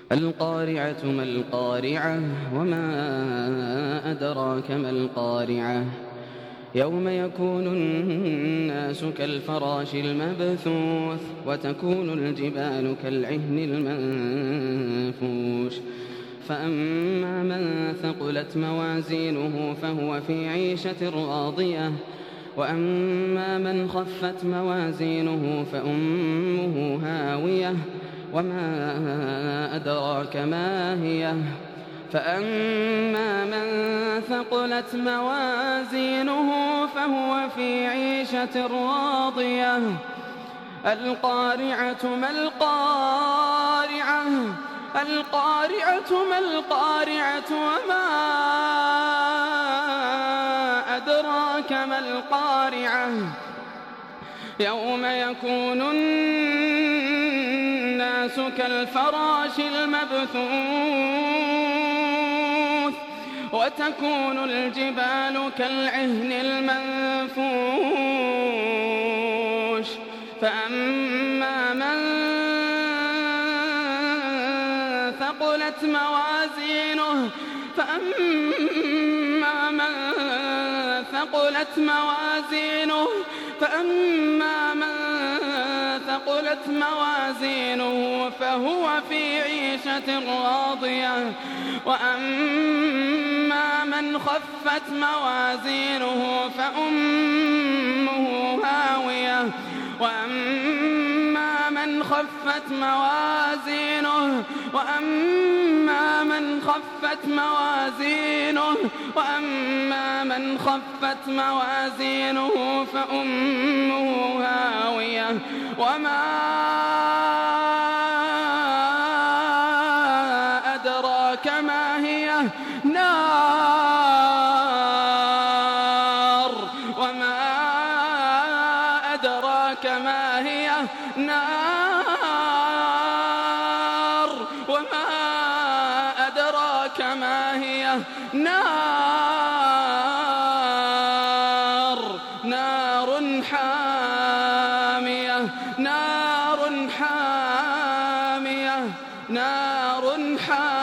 القارعة ما القارعة وما أدراك ما القارعة يوم يكون الناس كالفراش المبثوث وتكون الجبال كالعهن المنفوش فأما من ثقلت موازينه فهو في عيشة راضية وأما من خفت موازينه فأمه هاوية وما أدراك ما هي فأما من ثقلت موازينه فهو في عيشة راضية القارعة ما القارعة القارعة ما القارعة وما أدراك ما القارعة يوم يكون الناس كالفراش المبثوث وتكون الجبال كالعهن المنفوش فأما من ثقلت موازينه فهو في عيشة راضية وأما من خفت موازينه فأمه هاوية وأما من خفت موازينه فأمه هاوية وما أدراك ما هي نار وما أدراك ما هي نار وما أدراك ما هي نار حامية